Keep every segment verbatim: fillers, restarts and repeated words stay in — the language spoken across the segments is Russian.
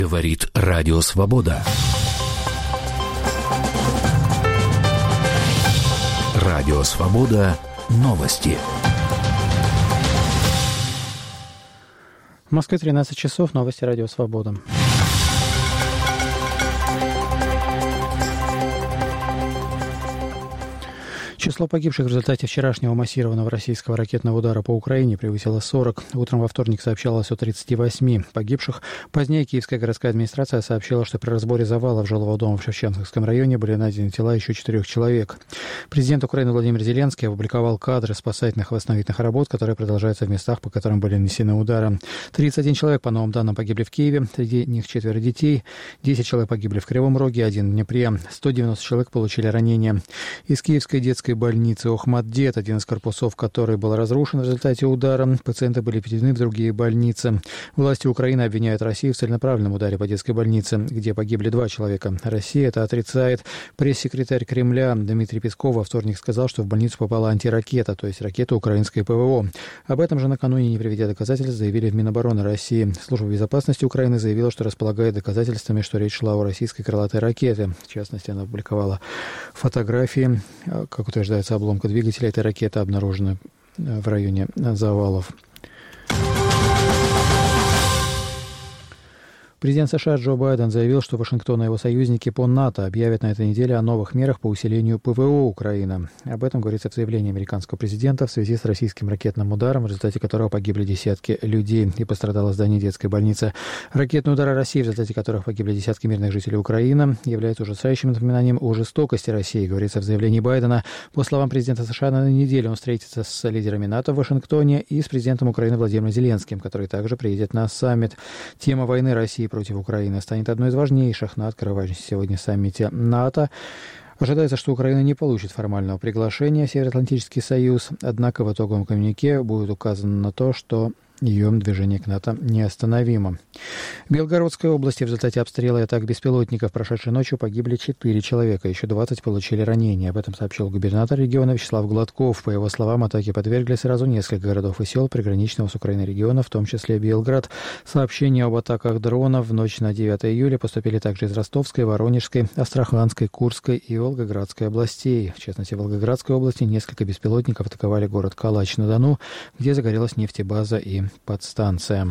Говорит Радио Свобода. Радио Свобода. Новости. В Москве тринадцать часов. Новости Радио Свобода. Число погибших в результате вчерашнего массированного российского ракетного удара по Украине превысило сорок. Утром во вторник сообщалось о тридцати восьми погибших. Позднее Киевская городская администрация сообщила, что при разборе завалов жилого дома в Шевченковском районе были найдены тела еще четырех человек. Президент Украины Владимир Зеленский опубликовал кадры спасательных и восстановительных работ, которые продолжаются в местах, по которым были нанесены удары. тридцать один человек, по новым данным, погибли в Киеве. Среди них четверо детей. десять человек погибли в Кривом Роге, один в Днепре. сто девяносто человек получили ранения. Из Киевской детской больницы Охматдет, один из корпусов которой был разрушен в результате удара. Пациенты были переведены в другие больницы. Власти Украины обвиняют Россию в целенаправленном ударе по детской больнице, где погибли два человека. Россия это отрицает. Пресс-секретарь Кремля Дмитрий Песков во вторник сказал, что в больницу попала антиракета, то есть ракета украинской ПВО. Об этом же накануне, не приведя доказательств, заявили в Минобороны России. Служба безопасности Украины заявила, что располагает доказательствами, что речь шла о российской крылатой ракете. В частности, она опубликовала фотографии, как утверждается, обломка двигателя этой ракеты обнаружена в районе завалов. Президент США Джо Байден заявил, что Вашингтон и его союзники по НАТО объявят на этой неделе о новых мерах по усилению ПВО Украины. Об этом говорится в заявлении американского президента в связи с российским ракетным ударом, в результате которого погибли десятки людей и пострадало здание детской больницы. Ракетные удары России, в результате которых погибли десятки мирных жителей Украины, являются ужасающим напоминанием о жестокости России, говорится в заявлении Байдена. По словам президента США, на этой неделе он встретится с лидерами НАТО в Вашингтоне и с президентом Украины Владимиром Зеленским, который также приедет на саммит. Тема войны России против Украины станет одной из важнейших на открывающемся сегодня саммите НАТО. Ожидается, что Украина не получит формального приглашения в Североатлантический союз, однако в итоговом коммюнике будет указано на то, что ее движение к НАТО неостановимо. В Белгородской области в результате обстрела и атак беспилотников прошедшей ночью погибли четыре человека, еще двадцать получили ранения. Об этом сообщил губернатор региона Вячеслав Гладков. По его словам, атаке подвергли сразу несколько городов и сел приграничного с Украиной региона, в том числе Белград. Сообщения об атаках дронов в ночь на девятое июля поступили также из Ростовской, Воронежской, Астраханской, Курской и Волгоградской областей. В частности, в Волгоградской области несколько беспилотников атаковали город Калач-на-Дону, где загорелась нефтебаза и подстанция.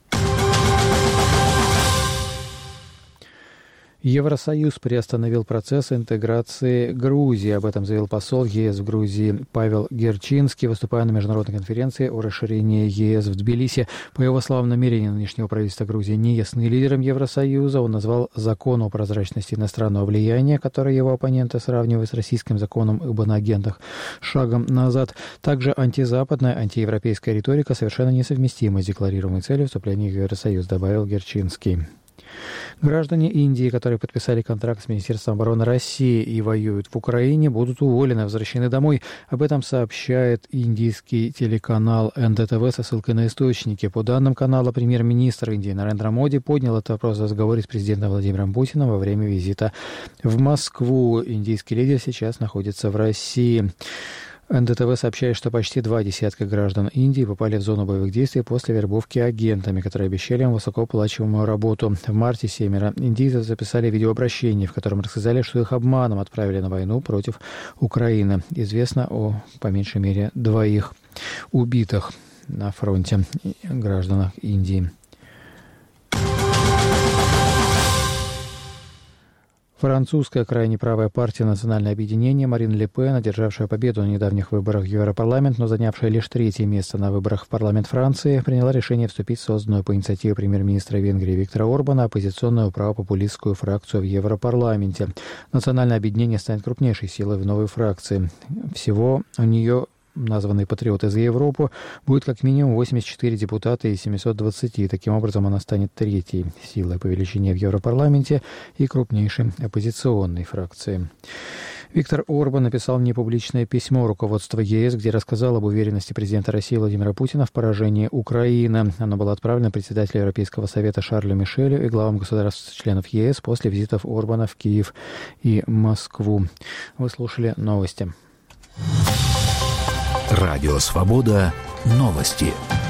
Евросоюз приостановил процесс интеграции Грузии. Об этом заявил посол ЕС в Грузии Павел Герчинский, выступая на международной конференции о расширении ЕС в Тбилиси. По его словам, намерения нынешнего правительства Грузии не ясны лидерам Евросоюза. Он назвал закон о прозрачности иностранного влияния, который его оппоненты сравнивают с российским законом об иноагентах, шагом назад. Также антизападная, антиевропейская риторика совершенно несовместима с декларируемой целью вступления в Евросоюз, добавил Герчинский. Граждане Индии, которые подписали контракт с Министерством обороны России и воюют в Украине, будут уволены, возвращены домой. Об этом сообщает индийский телеканал эн дэ тэ вэ со ссылкой на источники. По данным канала, премьер-министр Индии Нарендра Моди поднял этот вопрос в разговоре с президентом Владимиром Путиным во время визита в Москву. Индийский лидер сейчас находится в России. эн дэ тэ вэ сообщает, что почти два десятка граждан Индии попали в зону боевых действий после вербовки агентами, которые обещали им высокооплачиваемую работу. В марте семеро индийцев записали видеообращение, в котором рассказали, что их обманом отправили на войну против Украины. Известно о, по меньшей мере, двоих убитых на фронте гражданах Индии. Французская крайне правая партия «Национальное объединение» Марин Ле Пен, одержавшая победу на недавних выборах в Европарламент, но занявшая лишь третье место на выборах в парламент Франции, приняла решение вступить в созданную по инициативе премьер-министра Венгрии Виктора Орбана оппозиционную правопопулистскую фракцию в Европарламенте. «Национальное объединение» станет крупнейшей силой в новой фракции. Всего у нее, названный «Патриоты за Европу», будет как минимум восемьдесят четыре депутата из семисот двадцати. Таким образом, она станет третьей силой по величине в Европарламенте и крупнейшей оппозиционной фракцией. Виктор Орбан написал непубличное письмо руководству ЕС, где рассказал об уверенности президента России Владимира Путина в поражении Украины. Оно было отправлено председателю Европейского совета Шарлю Мишелю и главам государств-членов ЕС после визитов Орбана в Киев и Москву. Вы слушали новости. Радио Свобода. Новости.